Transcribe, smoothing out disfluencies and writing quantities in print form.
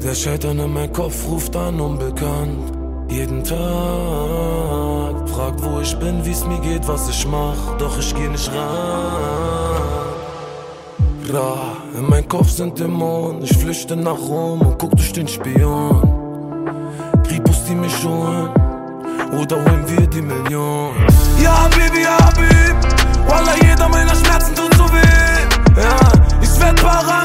Der Scheitern in meinem Kopf ruft an, unbekannt. Jeden Tag fragt, wo ich bin, wie's mir geht, was ich mach. Doch ich geh nicht ran. In mein Kopf sind Dämonen. Ich flüchte nach Rom und guck durch den Spion. Kripus, die mich holen, oder holen wir die Million? Ja, Baby, ja, Baby. Wallah, jeder meiner Schmerzen tut so weh. Ja, ich werd parat.